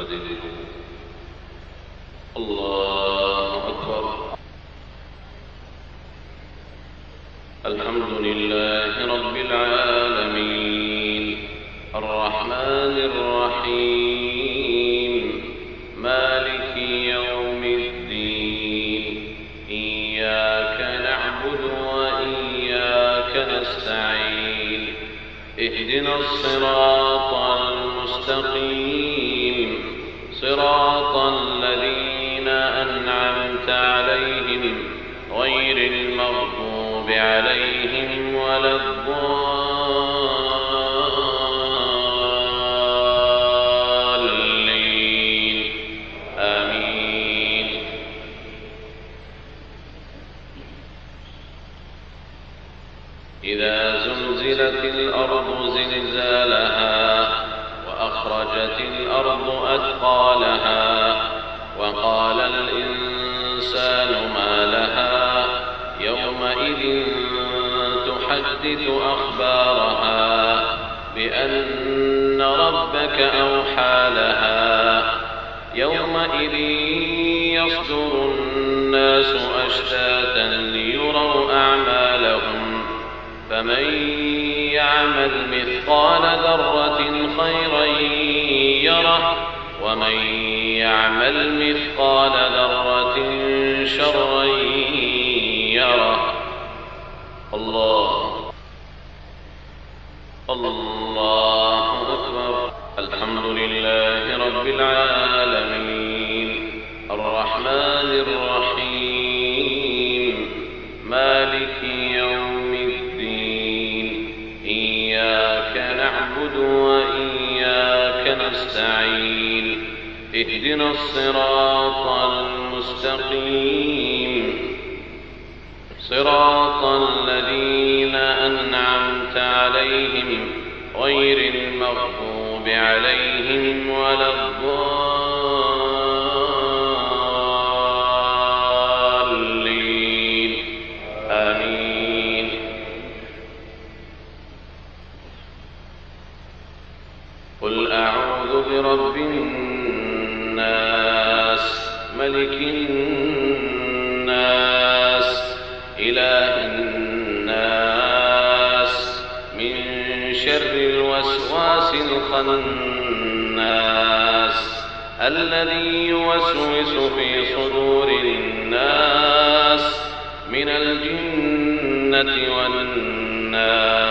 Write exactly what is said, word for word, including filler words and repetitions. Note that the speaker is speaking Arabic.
فاعتدلوا. الله أكبر. الحمد لله رب العالمين الرحمن الرحيم مالك يوم الدين إياك نعبد وإياك نستعين اهدنا الصراط المستقيم صراط الذين أنعمت عليهم غير المغضوب عليهم ولا الضالين آمين. إذا زلزلت الأرض زلزالها وأخرجت الأرض أثقالها وقال الإنسان ما لها يومئذ تحدث أخبارها بأن ربك أوحى لها يومئذ يصدر الناس أشتاتا ليروا أعمالهم فمن يعمل مثقال ذرة خيرا يره ومن يعمل مثقال ذرة شرا يره. الله الله أكبر. الحمد لله رب العالمين الرحمن الرحيم مالك يوم الدين إياك نعبد وإياك نستعين اهدنا الصراط المستقيم صراط الذين أنعمت عليهم غير المغضوب عليهم ولا الضالين آمين. قل أعوذ برب الناس ملك الناس إله الناس من شر الوسواس الخناس الذي يوسوس في صدور الناس من الجنة والناس.